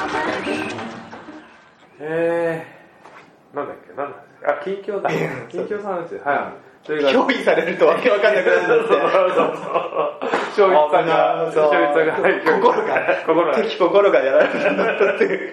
なんだっけ、近況だ。近況さんですよ。はい。 憑依されるとわけわかんなくなるんだって。 正一さんが、 敵心がやられるんだったっていう。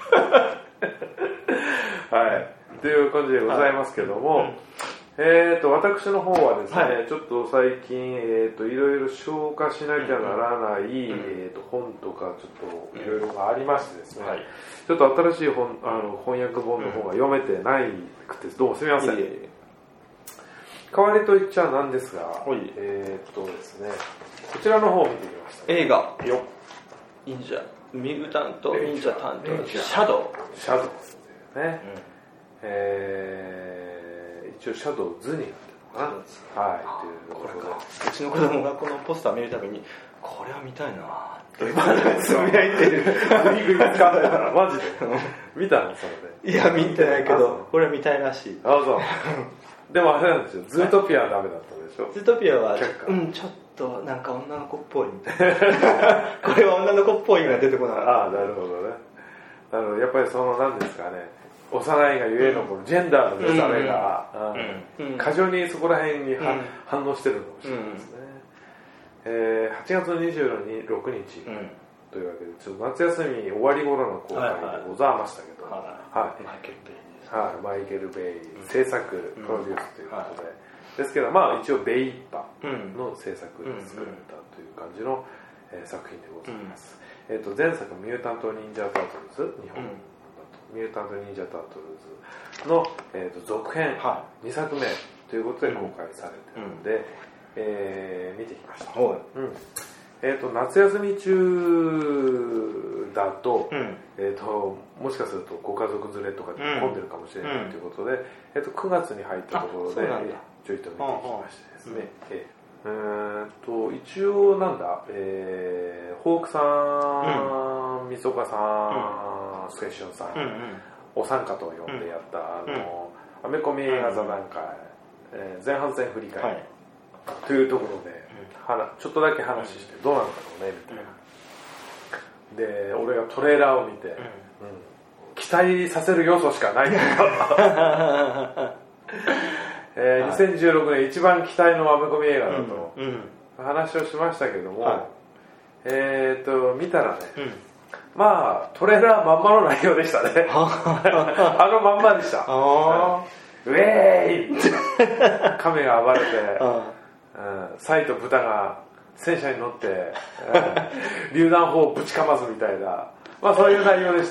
はい。という感じでございますけども、私の方はですね、ちょっと最近、いろいろ消化しなきゃならない、本とかちょっといろいろがありましてですね、ちょっと新しい翻訳本の方が読めてないくて、どうもすみません。代わりと言っちゃなんですが、ですね、こちらの方を見てきました、 映画忍者ミュータント忍者探偵シャドウですね、一応シャドウズになってるのかな、はい、というこれか。うちの子供がこのポスター見るたびにこれは見たいなってまだつぶやいてる。 グリグリ使わないからマジで見たのそれで。 いや見てないけどこれは見たいらしい。 そうでもあれなんですよ、ズートピアはダメだったでしょ。 ズートピアはちょっとなんか女の子っぽいみたいな。これは女の子っぽいが出てこない。 なるほどね。やっぱりなんですかね、幼いがゆえのこのジェンダーの目覚めが過剰にそこら辺に反応してるのかもしれないですね。8月26日というわけで、ちょっと夏休み終わり頃の公開でございましたけど、マイケル・ベイ制作プロデュースということで、ですけど一応ベイ一派の制作で作られたという感じの作品でございます。前作ミュータント・ニンジャ・タートルズ、日本だとミュータント・ニンジャ・タートルズの続編2作目ということで公開されているので見てきました。夏休み中だと、もしかするとご家族連れとかで混んでるかもしれないということで、9月に入ったところでちょいと見てきましてですね、一応ホークさん、みそかさん、スケッションさん、お三方を呼んでやったアメコミ映画座談会、前半戦振り返りというところでちょっとだけ話してどうなんだろうねみたいな。で俺がトレーラーを見て、期待させる要素しかない2016年一番期待のアメコミ映画だと話をしましたけども、見たらね、トレーラーまんまの内容でしたね。あのまんまでした。ウェーイ亀が暴れてサイと豚が戦車に乗って榴弾砲をぶちかますみたいな、そういう内容でした。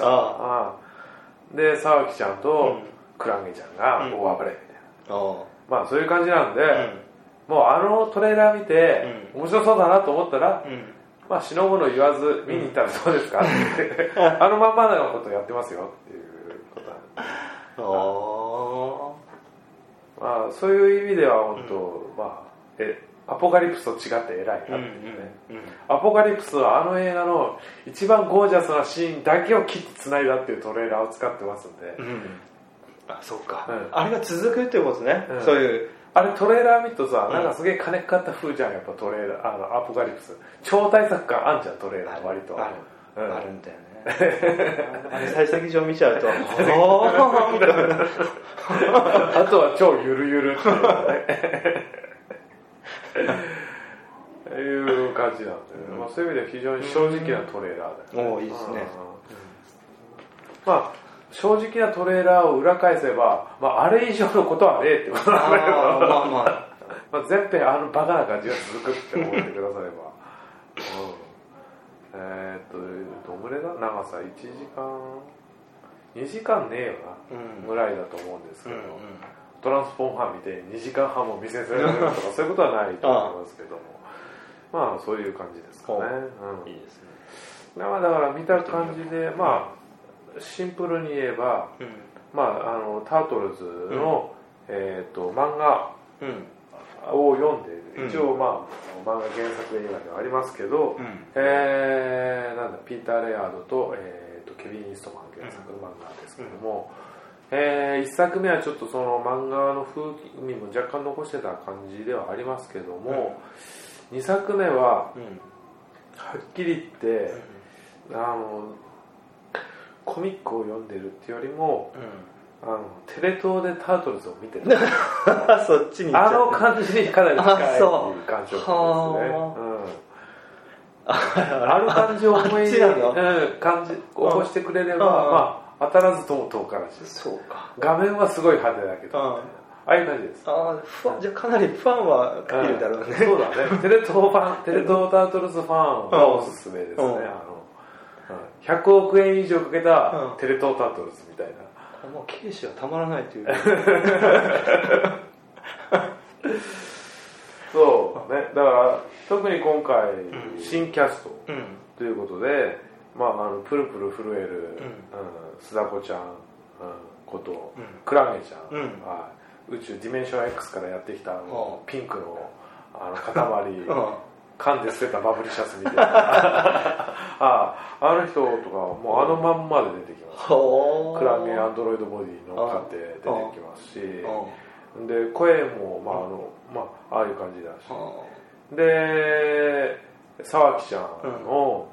で沢木ちゃんとクランゲちゃんが大暴れみたいな、そういう感じなんで、もうあのトレーラー見て面白そうだなと思ったら、しのぶの言わず見に行ったらどうですかってあのまんまのことやってますよっていうことなんで、そういう意味では本当、アポカリプスと違って偉いなっていうね。アポカリプスはあの映画の一番ゴージャスなシーンだけを切ってつないだっていうトレーラーを使ってますんで、 そうか、あれが続くっていうことね。そういうあれトレーラー見るとさ、なんかすげえ金かかった風じゃん、やっぱトレーラー、アポカリプス超大作感あんじゃん、トレーラー割とあるんだよね。あれ最先上見ちゃうとみたいな。 あとは超ゆるゆるっていうねいう感じなんで、そういう意味では非常に正直なトレーラーだよね。 いいですね。 正直なトレーラーを裏返せば、あれ以上のことはねえってことなんだけど、全編あのバカな感じが続くって思ってくださればどんぐらいだ、長さ1時間2時間ねえよなぐらいだと思うんですけど、トランスフォーマー見て2時間半も見せられるとかそういうことはないと思いますけども、そういう感じですかね。 いいですね。 だから見た感じで、シンプルに言えば、タートルズの、漫画を読んでいる、一応漫画原作映画ではありますけど、ピーター・レアードと、ケビン・イーストマン原作の漫画ですけども、1作目はちょっとその漫画の風味も若干残してた感じではありますけども、2作目ははっきり言って、 コミックを読んでるっていうよりも、テレ東でタートルズを見てるそっちに行っちゃう感じにかなり近いっていう感じですね。ある感じを思い感じ起こしてくれれば、当たらずとも遠からしい。 そうか。 画面はすごい派手だけど、ああいう感じです。 じゃあかなりファンはいるだろうね。 そうだね。テレ東タートルズファンはおすすめですね。100億円以上かけたテレ東タートルズみたいな。 もう軽視はたまらないという。 そうね。だから特に今回新キャストということで、プルプル震える須田子ちゃんことクラゲちゃん、宇宙ディメンション X からやってきたピンクの塊噛んで捨てたバブリシャツみたいなあの人とかもうまんまで出てきます。クラゲアンドロイドボディ乗っかって出てきますし、で声もああいう感じだし、で沢木ちゃんの、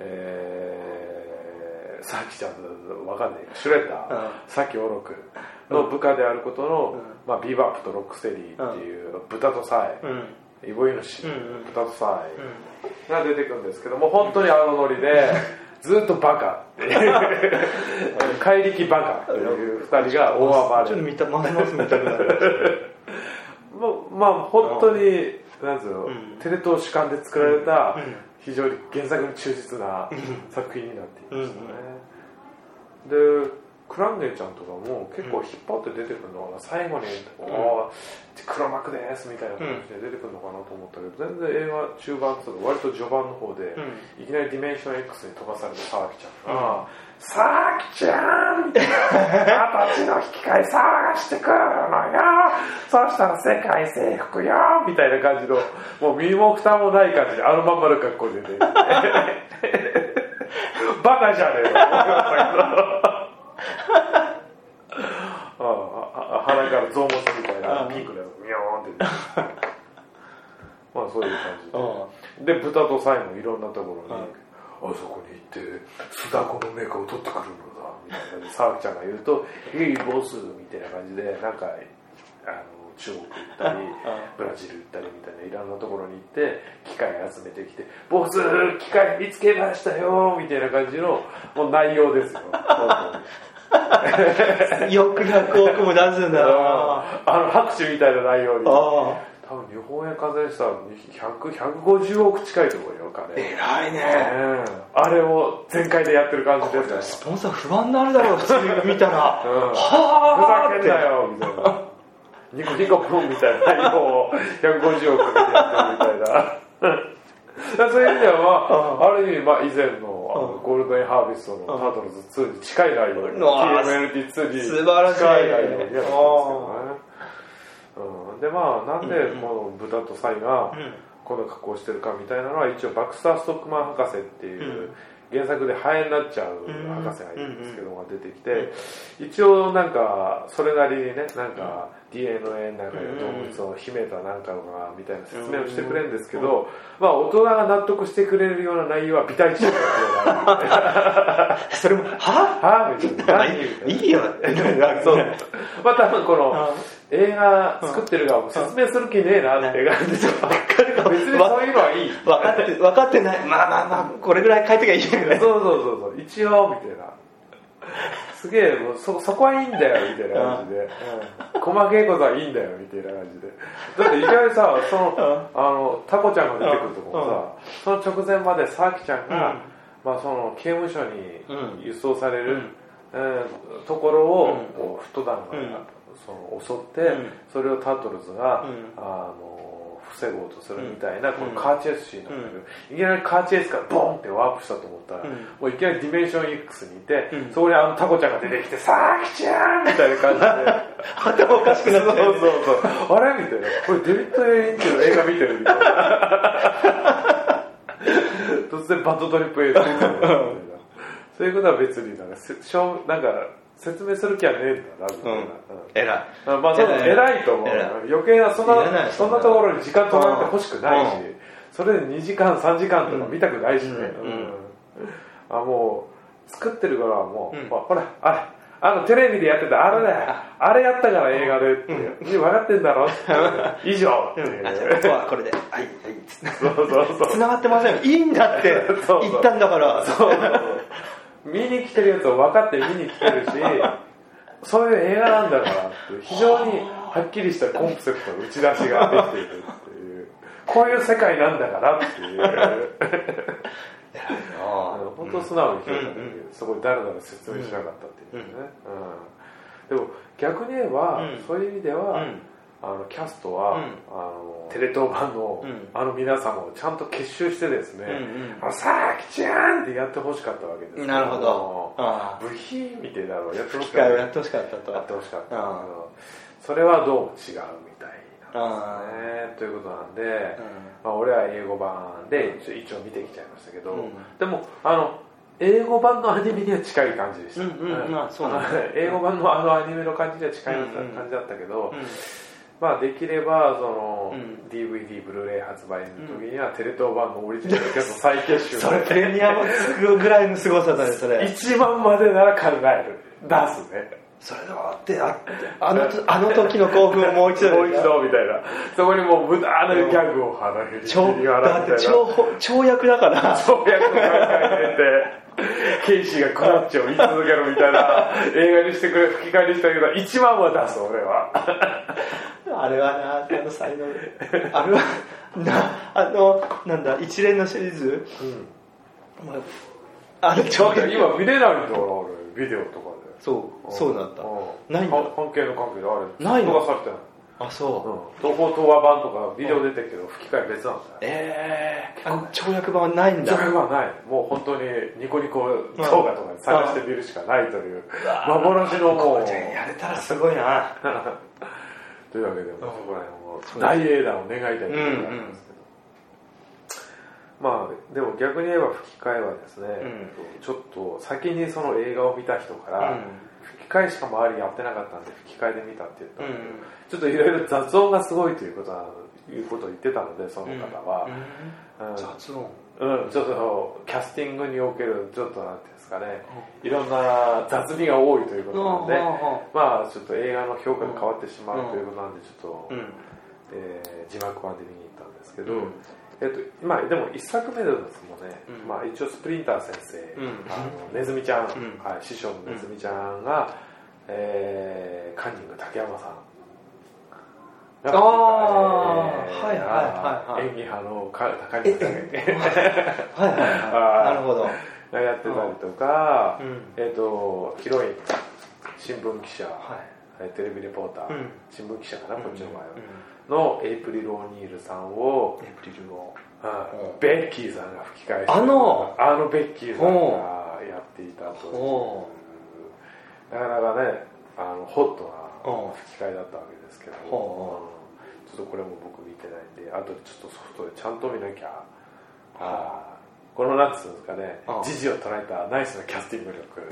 沢木ちゃんわかんないシュレッダーさっきオロクの部下であることの、ビバップとロックステリーっていう豚とサイ、イボイノシシ、豚とサイが出てくるんですけども、本当にノリでずっとバカっていう怪力バカっていう2人が大暴れ。 ちょっとますます見たくなる。 本当になんつうの、テレ東主観で作られた非常に原作に忠実な作品になっていましたね。でクランネちゃんとかも結構引っ張って出てくるのかな、最後に黒幕ですみたいな感じで出てくるのかなと思ったけど、全然映画中盤とか割と序盤の方で、いきなりディメンション X に飛ばされた沢木ちゃんが沢木ちゃん私の引き換え騒がしてくるのよ、そうしたら世界征服よみたいな感じの、もう身も蓋もない感じでまんまの格好で出てバカじゃねえの鼻からゾウモスみたいなピンクのやつミョーンってそういう感じで、豚とサイもいろんなところにあそこに行って須田子のメカを取ってくるのだみたいな感じで沢木ちゃんが言うと「ヘイボス」みたいな感じでなんか中国行ったりブラジル行ったりみたいないろんなところに行って機械集めてきて「ボス機械見つけましたよ」みたいな感じのもう内容ですよ。 よく100億も出すんだ拍手みたいな内容に多分日本円換算したら150億近いと思うよ、金。 偉いね、 あれを全開でやってる感じですね。 スポンサー不安になるだろう、普通に見たら、 ふざけんなよみたいな、ニコニコプンみたいな内容を150億でやってるみたいなそういう意味では、ある意味、以前のゴールデンハーベストのタートルズ2に近い内容、TMNT2 に近い内容にやってるんですけどね。でなんでこの豚とサイがこの格好をしてるかみたいなのは、一応バクスター・ストックマン博士っていう原作でハエになっちゃう博士がいるんですけどが出てきて、一応なんかそれなりにね、なんか DNA の中で動物を秘めたなんかのがみたいな説明をしてくれるんですけど、大人が納得してくれるような内容は微体値とかそれもはみたいな、 いいよそう、多分この映画作ってる側も説明する気ねえなって感じで、別にそういうのはいい、 分かってない、これぐらい書いてきゃいいよね。 そう一応みたいな、すげえもうそこはいいんだよみたいな感じで、細けいことはいいんだよみたいな感じで、だっていきなりさ、タコちゃんが出てくるとこもさ、その直前まで沢木ちゃんが、その刑務所に輸送される、ところをフットダウンが襲って、それをタートルズが、防ごうとするみたいな、このカーチェイスシーンなんだけど、いきなりカーチェイスからボンってワープしたと思ったら、もういきなりディメンション X にいて、そこにタコちゃんが出てきて、さーきちゃんみたいな感じで頭おかしくなって、 そうあれみたいな、これデビッド・エリンチの映画見てるみたいな突然バッドトリップ映画みたいなそういうことは別になんか説明する気はねえんだなみたいな。偉いと思う。余計なそんなところに時間取られてほしくないし、それで2時間3時間とか見たくないしね。もう作ってる頃はもう、ほらテレビでやってたあれだよ、あれやったから映画でって分かってんだろって以上っていう、 ここはこれではいそう繋がってません、いいんだって言ったんだから、 そう見に来てるやつを分かって見に来てるし、そういう映画なんだからって非常にはっきりしたコンセプトの打ち出しができているっていう、こういう世界なんだからっていう本当素直に評価できる、そこでだらだら説明しなかったっていうね、でも逆に言えば、そういう意味では、キャストは、テレ東版の、皆様をちゃんと結集してですね、さあきちゃんってやってほしかったわけです。 なるほど。 部品みたいなのをやってほしかった。やってほしかったと。 やってほしかったけど、それはどうも違うみたいなんですね。ということなんで、俺は英語版で一応見てきちゃいましたけど、でも英語版のアニメには近い感じでした。英語版のアニメの感じには近い感じだったけど、まあできればその DVD ブルーレイ発売の時にはテレ東版のオリジナルキャスト再結集、 それプレミアムつくぐらいの凄さだね、それ 1万までなら考える、出すね、 それだってあの時の興奮をもう一度みたいな、そこにもう無駄なギャグを払う、 だって跳躍だから跳躍を考えてケイシーがクラッチを言い続けるみたいな映画にしてくれ、吹き替えにしたけど1万は出す俺はあれはな、才能あれはなんだ一連のシリーズ、 ちょっと今見れないんだから俺、ビデオとかで。 そうなんだ。ないんだ。 関係であれないの。 動画されてない。 あ、そう。 東宝版とかビデオ出てるけど吹き替え別なんだよ。 跳躍版はないんだ。 跳躍版はない。もう本当にニコニコ動画とかで探してみるしかないという幻のもう。 やれたらすごいな。 というわけで、そこら辺を大英断を願いたいと思いますけど、まあでも逆に言えば吹き替えはですね、ちょっと先にその映画を見た人から、吹き替えしか周りやってなかったんで吹き替えで見たって言ったんだけど、ちょっといろいろ雑音がすごいということを言ってたので、その方は、 雑音、 ちょっとキャスティングにおけるちょっとなんていうんですかね、いろんな雑味が多いということなので、まあちょっと映画の評価が変わってしまうということなんで、ちょっと、字幕版で見に行ったんですけど、まあでも1作目でですもんね、まあ一応スプリンター先生、ネズミちゃん、師匠のネズミちゃんが、カンニング竹山さん。演技派の高木さんなるほどがやってたりとか、ヒロイン、新聞記者、テレビレポーター、新聞記者かな、こっちの場合は、のエイプリル・オニールさんをベッキーさんが吹き替えして、あのベッキーさんがやっていたという、なかなかね、ホットな吹き替えだったわけですけど、ちょっとこれも僕見てないんで、あとちょっとソフトでちゃんと見なきゃ、このなんつうんですかね、時事を捉えたナイスなキャスティング力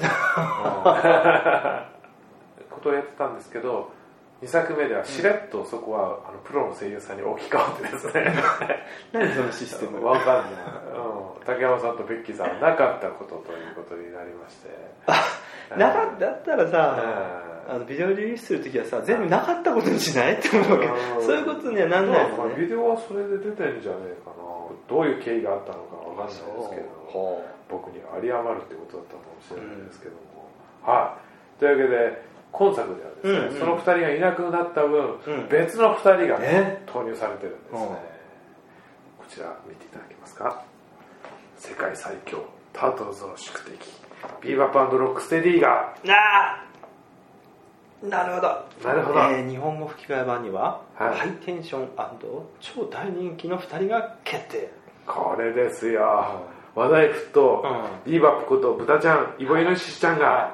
ことをやってたんですけど、2作目ではしれっとそこはプロの声優さんに置き換わってですね何そのシステムわかんない、竹山さんとベッキーさんはなかったことということになりまして、 だったらさ、ビデオリリースするときはさ、全部なかったことにしないって思うけど、そういうことにはなんないもんね。 ビデオはそれで出てんじゃねえかな、どういう経緯があったのかわかんないですけど、僕に有り余るってことだったかもしれないですけども、というわけで今作ではですね、その2人がいなくなった分、別の2人が投入されてるんですね。こちら見ていただけますか。世界最強タートルズの宿敵ビーバップ&ロックステディがなるほど、日本語吹き替え版には、ハイテンション&超大人気の2人が決定。 これですよ、話題沸騰、ビーバップこと豚ちゃん、イボイノシシちゃんが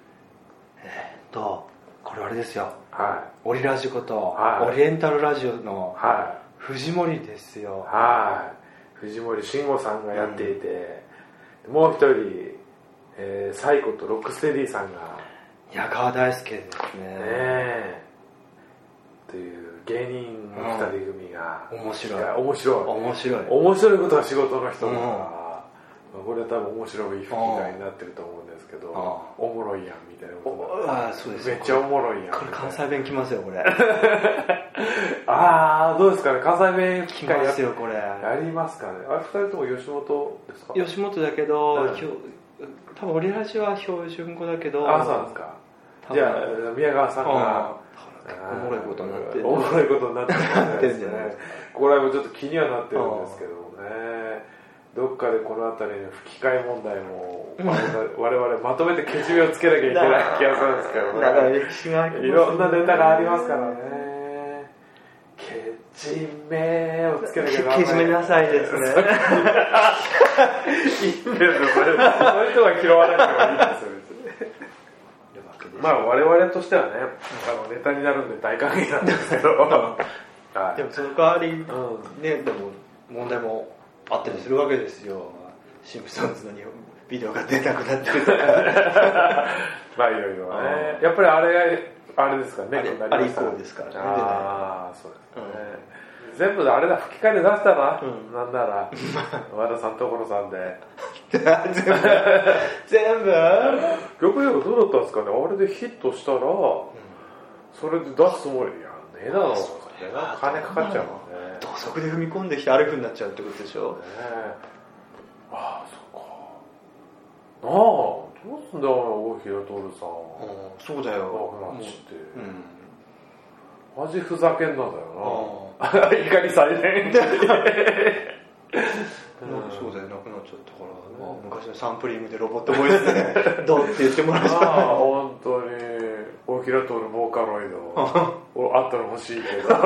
これあれですよ、 オリラジこと、オリエンタルラジオの藤森ですよ。 藤森慎吾さんがやっていて、もう一人、サイコとロックステディさんが、 矢川大輔ですね。 という芸人の二人組が、 面白いことは仕事の人だから、 これ多分面白い吹き替えになってると思うんですけど、おもろいやんみたいなことああそうです、 めっちゃおもろいやん。 これ関西弁きますよこれ。 ああどうですかね、関西弁吹き替えきますよこれ。 やりますかね。あれ2人とも吉本ですか？ 吉本だけど、多分オリラジは標準語だけど。 ああそうなんですか。じゃあ宮川さんがおもろいことになってる。 おもろいことになってるんですね。これもちょっと気にはなってるんですけどね。どっかでこの辺りの吹き替え問題も我々まとめてけじめをつけなきゃいけない気がするんですけどね。 長い歴史がいろんなネタがありますからね。けじめをつけなきゃいけない。 けじめなさいですね。 いいんですよ、そういう人が拾われてもいいんですよ。まあ我々としてはね、ネタになるんで大歓迎なんですけど。 でもその代わり、ね、でも問題もあったりするわけですよ。シンプソンズのビデオが出なくなってるとか。 まあいろいろね。やっぱりあれですからね。 あれ以降ですからね。 ああ、そうですね。全部あれだ、吹き替えで出したら、なんなら、和田さん、所さんで。 全部逆に言うとどうだったんですかね、あれでヒットしたら、それで出すつもりやねえだろう。金かかっちゃうもんね。 土足で踏み込んできてあれ風になっちゃうってことでしょ。 ああ、そっか。なあ、どうすんだよ、大平徹さん。 そうだよ。 なくなっちって。マジふざけんなだよな。怒り再燃。 そうだよ、なくなっちゃったから、昔のサンプリングでロボットボイスでどうって言ってもらいました。 本当に大平徹ボーカロイドあったら欲しいけど。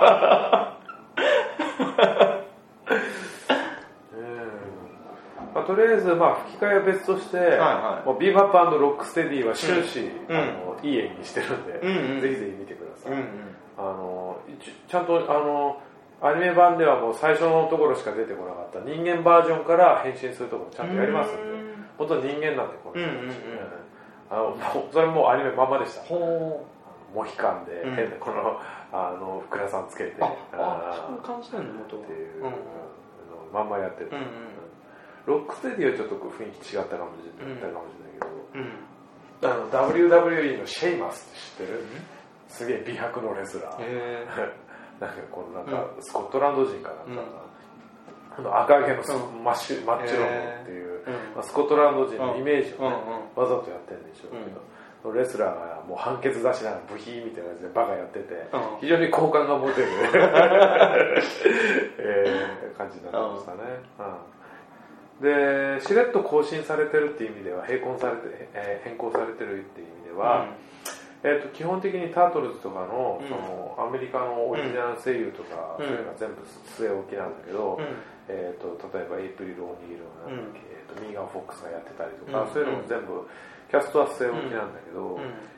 とりあえず、吹き替えは別として、ビーバップ&ロックステディは終始、いい演技してるんで、ぜひぜひ見てください。ちゃんとアニメ版ではもう最初のところしか出てこなかった人間バージョンから変身するところちゃんとやりますんで、本当に人間なんでこの人たち、それもアニメまんまでした。モヒカンで変なこのふくらさんつけて、 そういう感じなんだっていうまんまやってる。ロックステディはちょっと雰囲気違ったかもしれないけど、WWE のシェイマスって知ってる？すげえ美白のレスラー。なんかこのスコットランド人かなんか、赤毛のマッチョロンっていう、スコットランド人のイメージをね、わざとやってるんでしょうけど、レスラーがもう判決出しながらブヒーみたいなやつでバカやってて、非常に好感が持てる感じになってましたね。でしれっと更新されてるっていう意味では変更されてるっていう意味では、基本的にタートルズとかの、そのアメリカのオリジナル声優とか、そういうのが全部据え置きなんだけど、例えばエイプリル・オニールのミーガン・フォックスがやってたりとか、そういうのも全部キャストは据え置きなんだけど、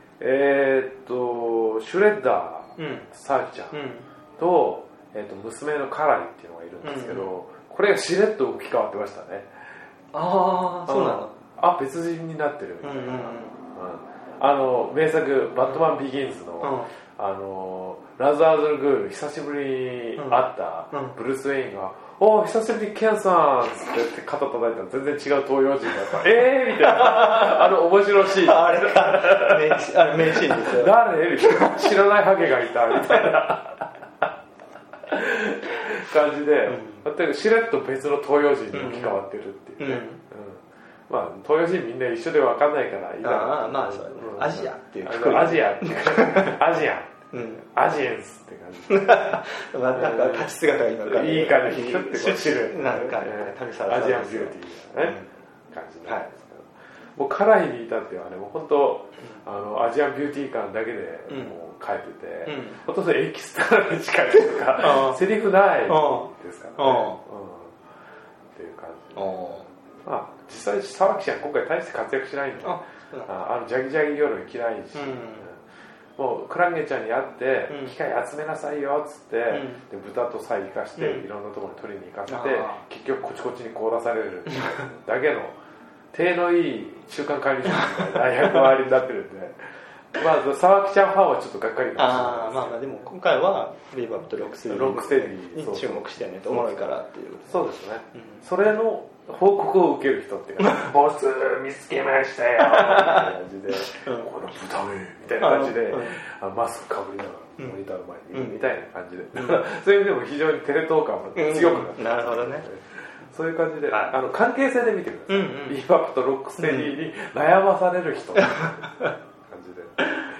シュレッダー、サーキちゃんと、娘のカラリっていうのがいるんですけど、これがしれっと置き換わってましたね。 ああ、そうなの。 別人になってるみたいな。名作「バットマンビギンズの」ラザーズ・グール久しぶりに会ったブルース・ウェインが「お久しぶりケンさん」って肩叩いたら全然違う東洋人だったみたいな面白シーンあれ名シーンですよ。 誰知らないハゲがいたみたいな感じで全くしれっと別の東洋人に置き換わってるっていうね。東洋人みんな一緒で分かんないからいいだろう。 アジアっていうアジアっていうアジアアジエンスって感じ。 なんか立ち姿が今からいい感じにキュッてこう汁なんか旅サラアジアンビューティーなね感じなんですけど、もうカラヒに至ってはねもう本当アジアンビューティー感だけでもう書いてて、ほとんどエキストラに近いというかセリフないですからねっていう感じで。実際沢木ちゃん今回大して活躍しないんで、ジャギジャギ夜嫌いし、もうクランゲちゃんに会って機械集めなさいよっつって、で豚とサイ生かしていろんなところに取りに行かせて、結局こちこちに凍らされるだけの手のいい中間管理職みたいな役割になってるんで、 まあ沢木ちゃんファンはちょっとがっかりかもしれないですけど。 まあでも今回はビーバップとロックステディに注目してね、おもろいからっていう。 そうですね。それの報告を受ける人っていうか、ボス見つけましたよみたいな感じで、この豚めみたいな感じで、マスクかぶりながらモニターの前にいるみたいな感じで、そういう意味でも非常にテレ東感が強くなって、 なるほどね。そういう感じで、関係性で見てください。ビーバップとロックステディに悩まされる人っていう感じで。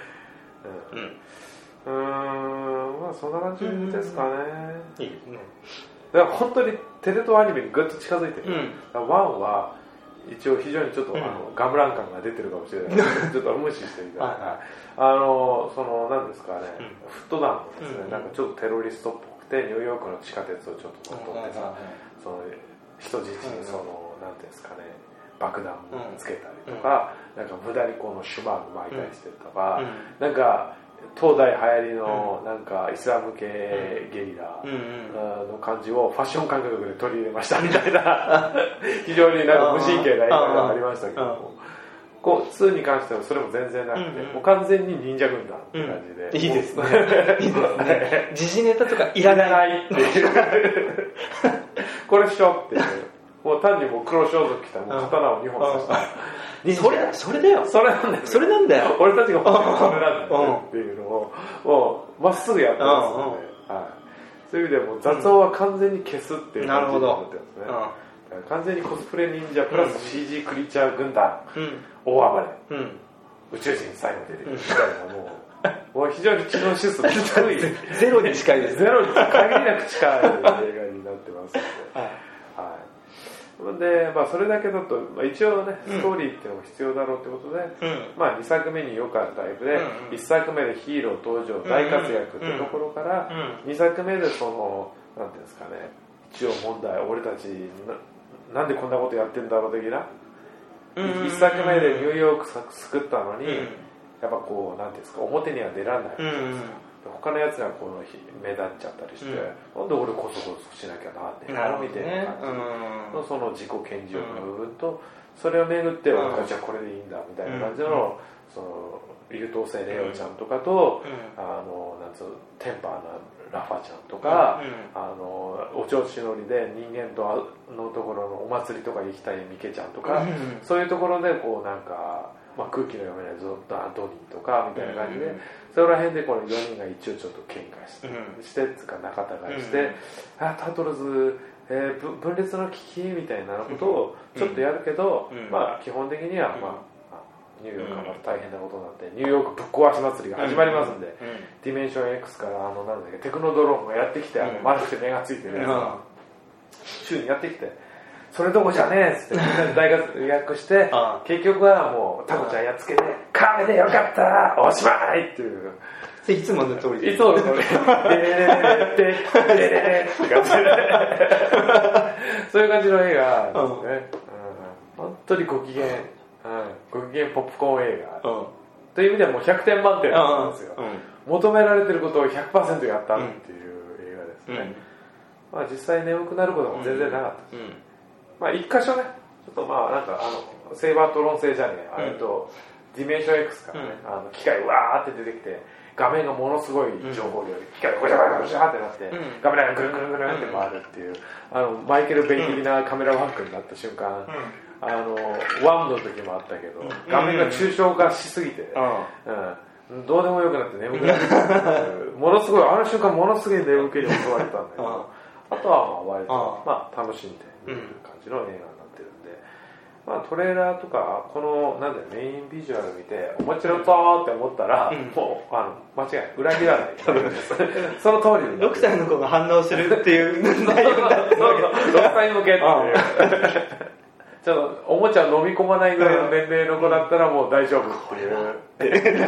まあそんな感じですかね。 いいですね。 だから本当にテレ東アニメにぐっと近づいてる。ワンは一応非常にちょっとガムラン感が出てるかもしれないけど、ちょっと無視してみたいな。その何ですかね、フットダウンもですね、なんかちょっとテロリストっぽくてニューヨークの地下鉄をちょっと乗っ取ってさ、その人質にそのなんていうんですかね、爆弾をつけたりとか、なんか無駄にこのシュマール巻いたりしてるとか、なんか東大流行りのなんかイスラム系ゲリラの感じをファッション感覚で取り入れましたみたいな非常になんか無神経な映画がありましたけども、こう2に関してはそれも全然なくて、もう完全に忍者軍団って感じで、 いいですね。いいですね。時事ネタとかいらないっていうこれしょっていう、もう単にもう黒装束着たもう刀を2本刺したそれだよ。 それなんだよ。 それなんだよ。 俺たちが欲しいそれなんだよっていうのをもうまっすぐやってますので、そういう意味でも雑音は完全に消すっていう感じになってますね。完全にコスプレ忍者プラス CG クリーチャー軍団、大暴れ、宇宙人最後出てくるみたいな、もう非常に知能指数が低いゼロに近いです。 ゼロに限りなく近い映画になってますので。でまあ、それだけだと、まあ、一応ねストーリーっていうのも必要だろうということで、まあ、2作目によくあるタイプで、1作目でヒーロー登場大活躍っていうところから、2作目でそのなんていうんですかね、一応問題、俺たちなんでこんなことやってんだろう的な、1作目でニューヨーク救ったのに、やっぱこうなんていうんですか、表には出られないじゃないですか。他のやつがこの目立っちゃったりして、なんで俺こそこそしなきゃなんねんみたいな感じのその自己顕示欲の部分と、それをめぐってじゃあこれでいいんだみたいな感じのその優等生レオちゃんとかと、なんつうテンパーなラファちゃんとか、お調子乗りで人間のところのお祭りとか行きたいミケちゃんとか、そういうところでこうなんか、まあ、空気の読めないドニーとかみたいな感じで、そこら辺でこの4人が一応ちょっと喧嘩して、つか仲違いして、タートルズ、分裂の危機みたいなことをちょっとやるけど、まあ基本的にはまあニューヨークはまた大変なことになってニューヨークぶっ壊し祭りが始まりますんで、ディメンション X からなんだっけ、テクノドローンがやってきて、丸くて目がついてるやつが週にやってきて、それどこじゃねえっつってみんなで大活躍して結局はもうタコちゃんやっつけてカメでよかったおしまいっていう、 いつもの通りで、 いつもの通りって感じでそういう感じの映画ですね。本当にご機嫌ポップコーン映画という意味ではもう100点満点なんですよ。求められてることを 100% やったっていう映画ですね。まあ実際眠くなることも全然なかったです。まあ一箇所ね、ちょっとまあなんかセイバートロン製じゃねえ、ディメンション X からね、機械わーって出てきて、画面がものすごい情報量で機械がゴシャゴシャゴシャってなって、カメラがぐるぐるぐるって回るっていう、マイケル・ベイ的なカメラワークになった瞬間、ワンの時もあったけど、画面が抽象化しすぎて、どうでもよくなって眠くなってものすごい、あの瞬間ものすごい眠気に襲われたんだけど、あとはまあ割とまあ楽しんで見る感じの映画になってるんで、まあトレーラーとかこのなんだよメインビジュアル見て面白そうって思ったら、もう間違いない、裏切らないその通りで 6歳の子が反応するっていう内容だって 6歳向けっていうちょっとおもちゃ飲み込まないぐらいの年齢の子だったらもう大丈夫っていう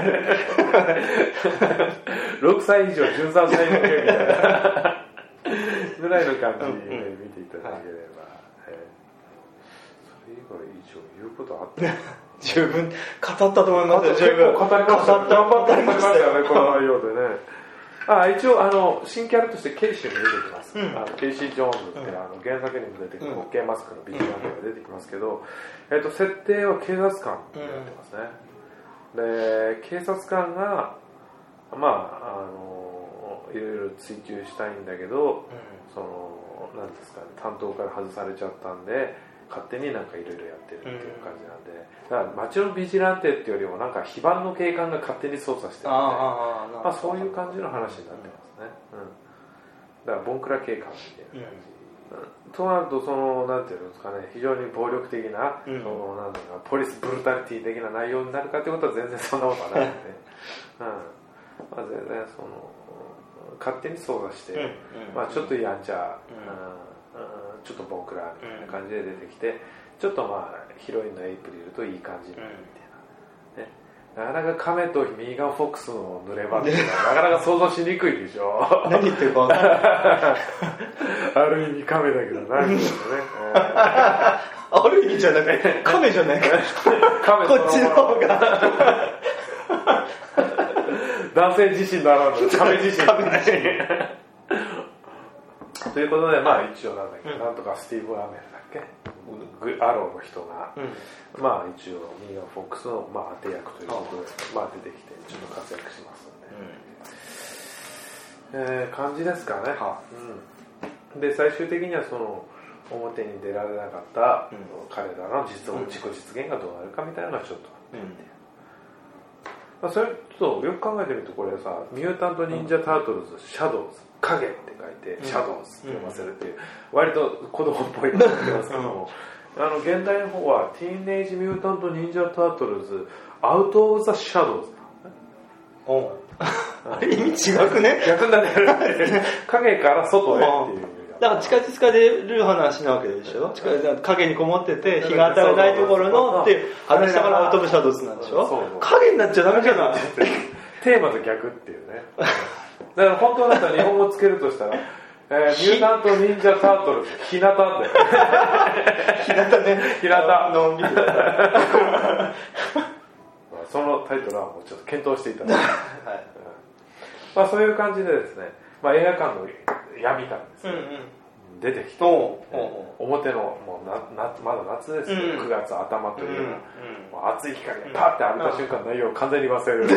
6歳以上13歳向けみたいなぐらいの感じで見ていただければ、それ以外以上言うことあった十分語ったと思いますよ。 結構語りましたね。頑張ってましたよね、この内容でね。一応新キャラとしてケイシーも出てきます。ケイシー・ジョーンズって原作にも出てくるホッケーマスクのビジュアルが出てきますけど、設定は警察官になってますね。 で警察官がまあいろいろ追及したいんだけど、そのなんですかね、担当から外されちゃったんで勝手になんかいろいろやってるっていう感じなんで、だから街のビジランテっていうよりもなんか非番の警官が勝手に捜査してるんで、まあ、そういう感じの話になってますね、だからボンクラ警官みたいな感じ、となるとそのなんていうんですかね、非常に暴力的な、そのなんていうかポリスブルタリティ的な内容になるかということは全然そんなことはないので、まあ、全然その勝手に捜査して、まあ、ちょっとやんちゃ、ちょっとボンクラみたいな感じで出てきて、ちょっとまあヒロインのエイプリルといい感じになるみたいな、ね、なかなかカメとミーガン・フォックスの濡れ場っていうのはなかなか想像しにくいでしょ何言ってるか分かんないある意味カメだけど何ですよねある意味じゃなくてカメじゃないかカメこっちの方が男性自身ならぬカメ自身ということで、まあ一応なんだっけ、なんとかスティーブ・アメルだっけ、アローの人が、まあ一応ミーガン・フォックスの、まあ、当て役ということで、まあ、出てきてちょっと活躍しますので、感じですかね、で最終的にはその表に出られなかった、彼らの自己実現がどうなるかみたいなのはちょっとあって、まあ、それとよく考えてみるとこれさ、ミュータント・ニンジャ・タートルズ、シャドウズ、影って書いてシャドウズって読ませるっていう、割と子供っぽいこと言ってますけども、現代の方はティーンエイジ・ミュータント・ニンジャ・タートルズ、アウト・オブ・ザ・シャドウズ。 あれ意味違くね、 逆だね影から外へっていう。 だから地下実家で出る話なわけでしょ、影にこもってて日が当たらないところのって話したからアウト・オブ・シャドウズなんでしょ。影になっちゃダメじゃないテーマと逆っていうねだから本当だったら日本語つけるとしたらミュータント・ニンジャ・タートルズ、日向だよ日向ね、 日向のんびりそのタイトルはもうちょっと検討していただいて、まあそういう感じでですね、まあ、映画館の闇からですね、出てきて、表のもうまだ夏ですよ、9月頭というような、暑い光がパッて浴びた瞬間内容を完全に忘れる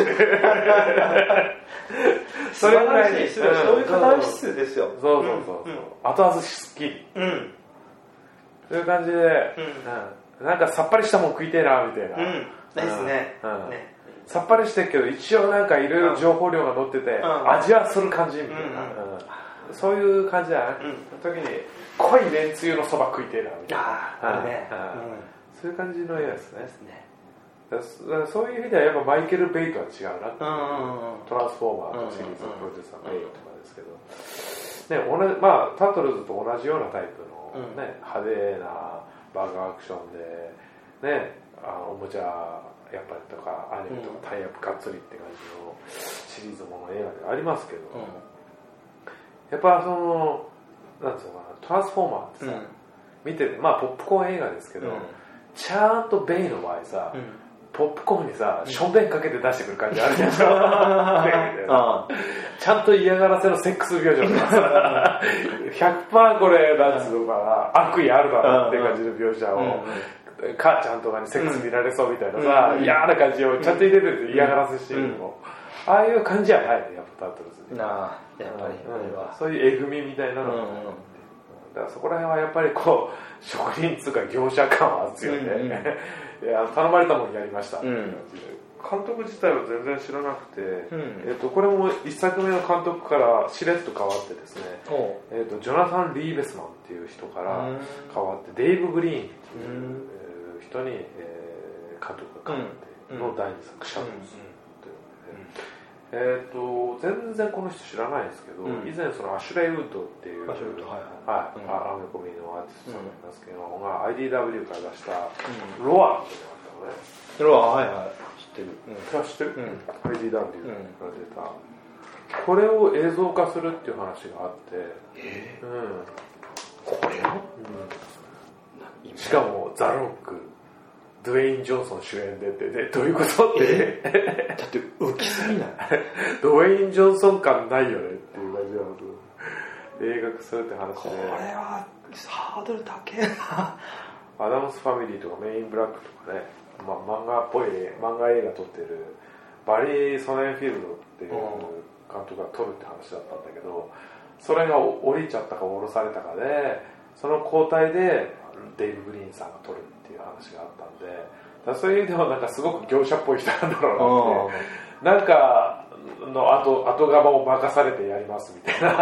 それぐらいそういうカタルシスですよ。 そう後々すっきり、そういう感じで、なんかさっぱりしたもん食いてえなみたいな、 ですね、 さっぱりしてるけど一応なんかいろいろ情報量が載ってて、味はする感じみたいな、そういう感じだね、時に濃いめんつゆのそば食いてえなみたいな、そういう感じの絵ですね。そういう意味ではやっぱマイケル・ベイとは違うな、トランスフォーマーのシリーズのプロデューサーベイとかですけど、ね、まあタートルズと同じようなタイプの、派手なバーガーアクションで、ね、おもちゃやっぱりとかアニメとかタイアップがっつりって感じのシリーズもの映画でありますけど、やっぱそのなんつうのかな、トランスフォーマーってさ、見ててまあポップコーン映画ですけど、ちゃんとベイの場合さ、ポップコーンにさしょんべんかけて出してくる感じあるじゃないですかちゃんと嫌がらせのセックス描写とかさ100% これなんつうのかな、悪意あるだろうっていう感じの描写を、母ちゃんとかにセックス見られそうみたいなさ、嫌な感じをちゃんと入れてる嫌がらせしてるの、ああいう感じじゃないね、やっぱタートルズやっぱり、 そういうえぐみみたいなのが、だからそこら辺はやっぱりこう職人つうか業者感は強いね、いや頼まれたもんやりましたっていう感じで、監督自体は全然知らなくて、これも1作目の監督からしれっと変わってですね、ジョナサン・リーベスマンっていう人から変わってデイブ・グリーンっていう人に監督が変わっての第2作「シャドウズ」全然この人知らないんですけど、以前そのアシュレイ・ウッドっていうアメコミのアーティストさんがいますけど、IDW から出したロアっていうのがあったのね。 ロア、知ってる。 知ってる、IDW から出た。これを映像化するっていう話があって、 これを、 しかもザ・ロック、ドゥエイン・ジョンソン主演でってどういうことってだって浮きすぎないドゥエイン・ジョンソン感ないよねっていう感じなのと映画化するって話で、 これはハードル高えな。 アダムス・ファミリーとかメイン・ブラックとかね、 漫画っぽい漫画映画撮ってるバリー・ソネンフィールドっていう監督が撮るって話だったんだけど、それが降りちゃったか降ろされたかで、その交代でデイブ・グリーンさんが撮るっていう話があったんで、だそういう意味ではなんかすごく業者っぽい人なんだろうなって、なんかの後釜を任されてやりますみたいな。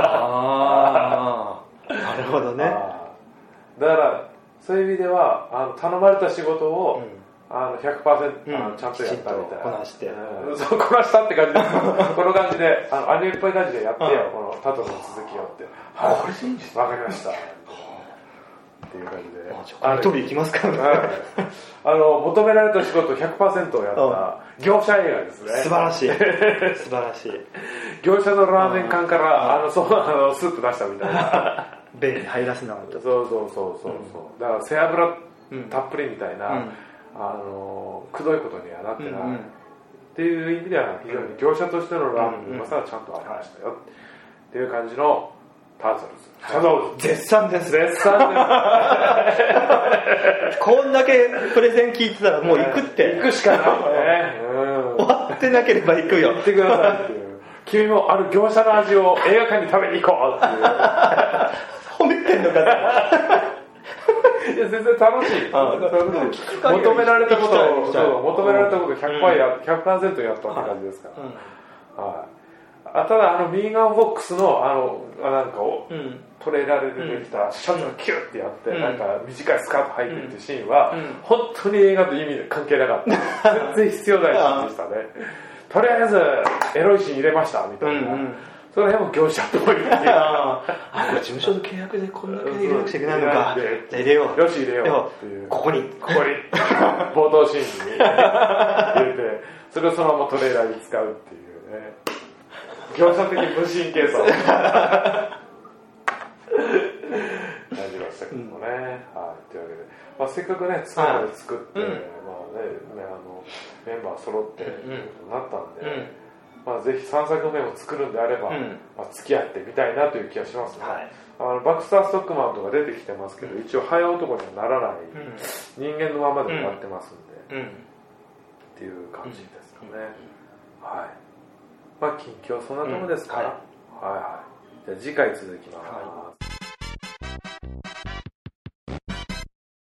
なるほどね。 だからそういう意味では頼まれた仕事を、100%、ちゃんとやったみたいな。 こなして。 そうこなしたって感じでこの感じでアニメっぽい感じでやってよ、このタトの続きをって。 これでいいんですか。 わかりましたっていう感じで。 一人行きますかね。 求められた仕事 100% をやった業者映画ですね。 素晴らしい。素晴らしい。 業者のラーメン缶からスープ出したみたいな。 便に入らせなかった。 そうだから背脂たっぷりみたいな、くどいことにはなってない、っていう意味では非常に業者としてのラーメンのうまさはちゃんとありましたよっていう感じのタートルズ。 絶賛です。 絶賛です。 こんだけプレゼン聞いてたらもう行くって。 行くしかないね。 終わってなければ行くよ。 行ってくださいっていう。君もある業者の味を映画館に食べに行こうっていう。 褒めてんのかな。 いや全然楽しい。求められたことを100%やったって感じですから。はい。ただミーガン・フォックスのなんかをトレーラーで出てきたシャツがキュッてやってなんか短いスカート履いてるっていうシーンは本当に映画と意味関係なかった。全然必要ないシーンでしたね。とりあえずエロいシーン入れましたみたいな。その辺も業者っぽいっていう。これ事務所の契約でこんだけ入れなくちゃいけないのか。入れよう。 よし入れようっていう。 ここに冒頭シーンに入れて、それをそのままトレーラーに使うっていうね。業者的無神経さを感じましたけどもね。はい、というわけで、せっかくねツアーで作って、メンバー揃ってなったんで、ぜひ3作目を作るんであれば、付き合ってみたいなという気がしますね。バクスター・ストックマンとか出てきてますけど、一応早男にはならない、人間のままでやってますんで、っていう感じですかね。はい。近況そんなところですか。はいはい。じゃあ次回続きます。